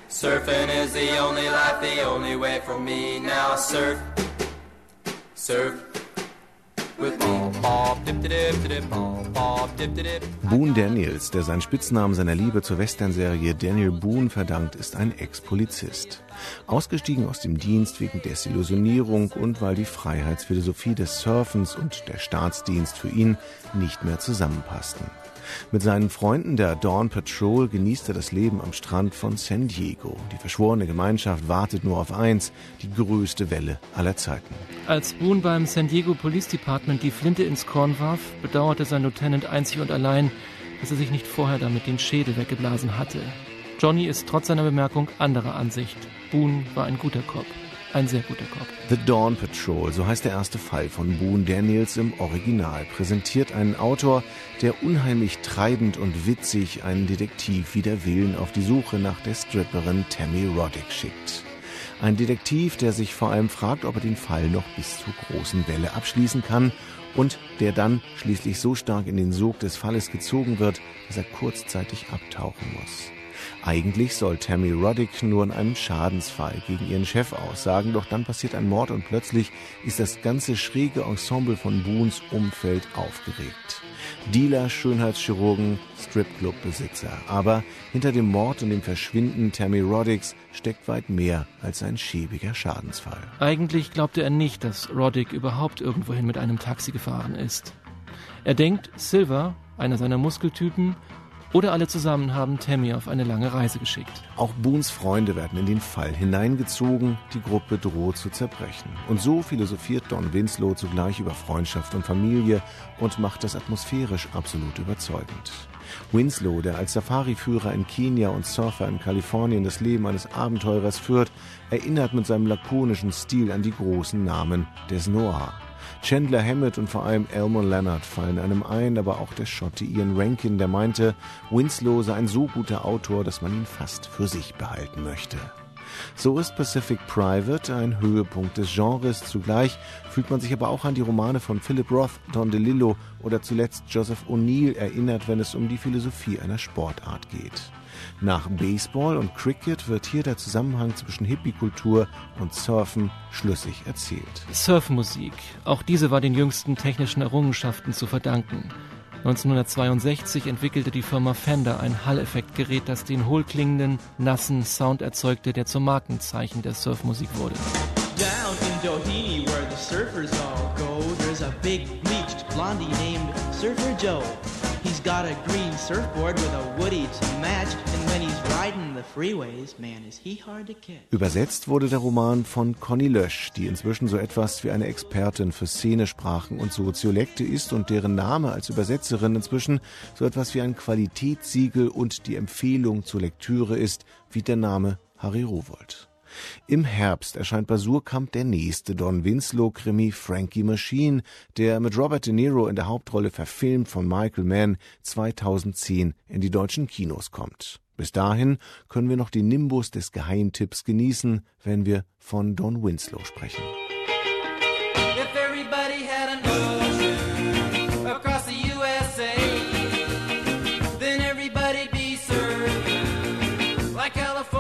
Surfing is the only life, the only way for me. Now surf, surf with me. Boone Daniels, der seinen Spitznamen seiner Liebe zur Westernserie Daniel Boone verdankt, ist ein Ex-Polizist. Ausgestiegen aus dem Dienst wegen Desillusionierung und weil die Freiheitsphilosophie des Surfens und der Staatsdienst für ihn nicht mehr zusammenpassten. Mit seinen Freunden der Dawn Patrol genießt er das Leben am Strand von San Diego. Die verschworene Gemeinschaft wartet nur auf eins, die größte Welle aller Zeiten. Als Boone beim San Diego Police Department die Flinte ins Korn warf, bedauerte sein Lieutenant einzig und allein, dass er sich nicht vorher damit den Schädel weggeblasen hatte. Johnny ist trotz seiner Bemerkung anderer Ansicht. Boone war ein guter Cop. Ein sehr guter Cop. The Dawn Patrol, so heißt der erste Fall von Boone Daniels im Original, präsentiert einen Autor, der unheimlich treibend und witzig einen Detektiv wider Willen auf die Suche nach der Stripperin Tammy Roddick schickt. Ein Detektiv, der sich vor allem fragt, ob er den Fall noch bis zur großen Welle abschließen kann und der dann schließlich so stark in den Sog des Falles gezogen wird, dass er kurzzeitig abtauchen muss. Eigentlich soll Tammy Roddick nur in einem Schadensfall gegen ihren Chef aussagen, doch dann passiert ein Mord und plötzlich ist das ganze schräge Ensemble von Boones Umfeld aufgeregt. Dealer, Schönheitschirurgen, Stripclub-Besitzer. Aber hinter dem Mord und dem Verschwinden Tammy Roddicks steckt weit mehr als ein schäbiger Schadensfall. Eigentlich glaubte er nicht, dass Roddick überhaupt irgendwohin mit einem Taxi gefahren ist. Er denkt, Silver, einer seiner Muskeltypen, oder alle zusammen haben Tammy auf eine lange Reise geschickt. Auch Boones Freunde werden in den Fall hineingezogen, die Gruppe droht zu zerbrechen. Und so philosophiert Don Winslow zugleich über Freundschaft und Familie und macht das atmosphärisch absolut überzeugend. Winslow, der als Safari-Führer in Kenia und Surfer in Kalifornien das Leben eines Abenteurers führt, erinnert mit seinem lakonischen Stil an die großen Namen des Noir. Chandler Hammett und vor allem Elmore Leonard fallen einem ein, aber auch der Schotte Ian Rankin, der meinte, Winslow sei ein so guter Autor, dass man ihn fast für sich behalten möchte. So ist Pacific Private ein Höhepunkt des Genres. Zugleich fühlt man sich aber auch an die Romane von Philip Roth, Don DeLillo oder zuletzt Joseph O'Neill erinnert, wenn es um die Philosophie einer Sportart geht. Nach Baseball und Cricket wird hier der Zusammenhang zwischen Hippie-Kultur und Surfen schlüssig erzählt. Surfmusik, auch diese war den jüngsten technischen Errungenschaften zu verdanken. 1962 entwickelte die Firma Fender ein Hall-Effektgerät, das den hohlklingenden, nassen Sound erzeugte, der zum Markenzeichen der Surfmusik wurde. Down in Doheny, where the surfers all go, there's a big bleached blondie named Surfer Joe. He's got a green surfboard with a woody to match, and when he's riding the freeways, man, is he hard to catch. Übersetzt wurde der Roman von Conny Lösch, die inzwischen so etwas wie eine Expertin für Szenesprachen und Soziolekte ist und deren Name als Übersetzerin inzwischen so etwas wie ein Qualitätssiegel und die Empfehlung zur Lektüre ist, wie der Name Harry Rowohlt. Im Herbst erscheint bei Suhrkamp der nächste Don Winslow-Krimi Frankie Machine, der mit Robert De Niro in der Hauptrolle verfilmt von Michael Mann 2010 in die deutschen Kinos kommt. Bis dahin können wir noch den Nimbus des Geheimtipps genießen, wenn wir von Don Winslow sprechen. If everybody had an ocean across the USA, then everybody'd be surfing like California.